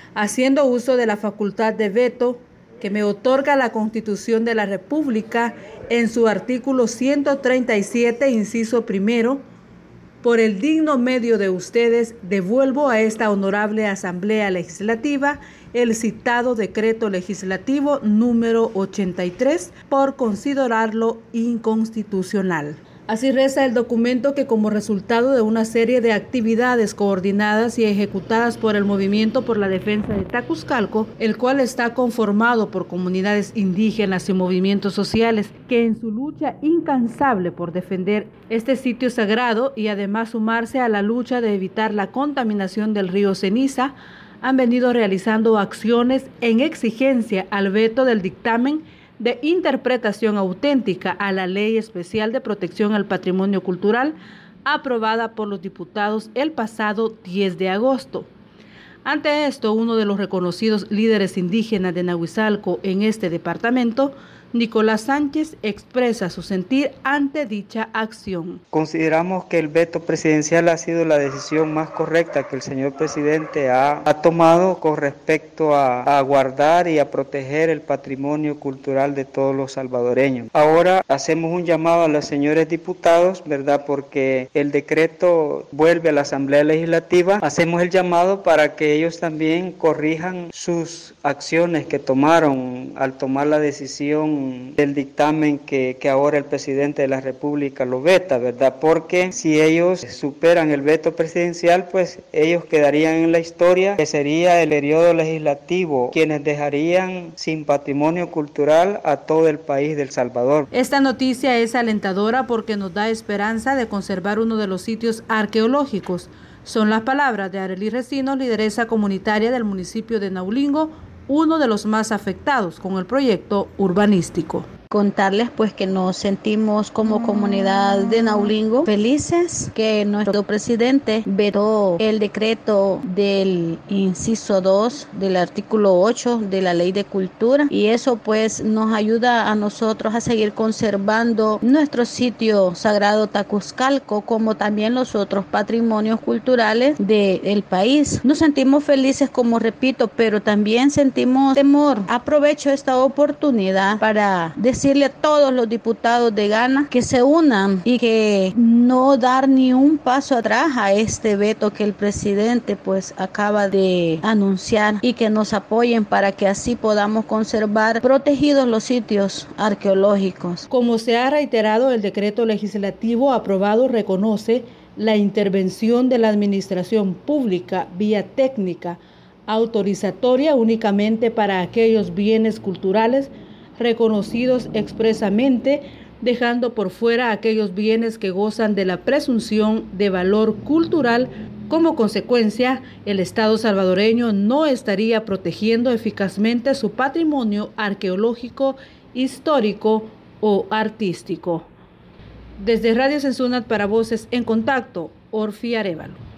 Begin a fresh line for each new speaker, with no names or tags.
haciendo uso de la facultad de veto que me otorga la Constitución de la República en su artículo 137, inciso primero. Por el digno medio de ustedes, devuelvo a esta honorable Asamblea Legislativa el citado decreto legislativo número 83 por considerarlo inconstitucional. Así reza el documento que, como resultado de una serie de actividades coordinadas y ejecutadas por el Movimiento por la Defensa de Tacuzcalco, el cual está conformado por comunidades indígenas y movimientos sociales que en su lucha incansable por defender este sitio sagrado y además sumarse a la lucha de evitar la contaminación del río Ceniza, han venido realizando acciones en exigencia al veto del dictamen de interpretación auténtica a la Ley Especial de Protección al Patrimonio Cultural, aprobada por los diputados el pasado 10 de agosto. Ante esto, uno de los reconocidos líderes indígenas de Nahuizalco en este departamento, Nicolás Sánchez, expresa su sentir ante dicha acción.
Consideramos que el veto presidencial ha sido la decisión más correcta que el señor presidente ha tomado con respecto a guardar y a proteger el patrimonio cultural de todos los salvadoreños. Ahora hacemos un llamado a los señores diputados, ¿verdad? Porque el decreto vuelve a la Asamblea Legislativa. Hacemos el llamado para que ellos también corrijan sus acciones que tomaron al tomar la decisión del dictamen que ahora el presidente de la República lo veta, ¿verdad? Porque si ellos superan el veto presidencial, pues ellos quedarían en la historia, que sería el periodo legislativo, quienes dejarían sin patrimonio cultural a todo el país de El Salvador.
Esta noticia es alentadora porque nos da esperanza de conservar uno de los sitios arqueológicos. Son las palabras de Arely Recinos, lideresa comunitaria del municipio de Naulingo, uno de los más afectados con el proyecto urbanístico.
Contarles pues que nos sentimos como comunidad de Naulingo felices que nuestro presidente vetó el decreto del inciso 2 del artículo 8 de la Ley de Cultura, y eso pues nos ayuda a nosotros a seguir conservando nuestro sitio sagrado Tacuzcalco, como también los otros patrimonios culturales del país. Nos sentimos felices, como repito, pero también sentimos temor. Aprovecho esta oportunidad para decirle a todos los diputados de Ghana que se unan y que no dar ni un paso atrás a este veto que el presidente pues acaba de anunciar, y que nos apoyen para que así podamos conservar protegidos los sitios arqueológicos.
Como se ha reiterado, el decreto legislativo aprobado reconoce la intervención de la administración pública vía técnica autorizatoria únicamente para aquellos bienes culturales reconocidos expresamente, dejando por fuera aquellos bienes que gozan de la presunción de valor cultural. Como consecuencia, el Estado salvadoreño no estaría protegiendo eficazmente su patrimonio arqueológico, histórico o artístico. Desde Radio Censunat para Voces en Contacto, Orfi Arévalo.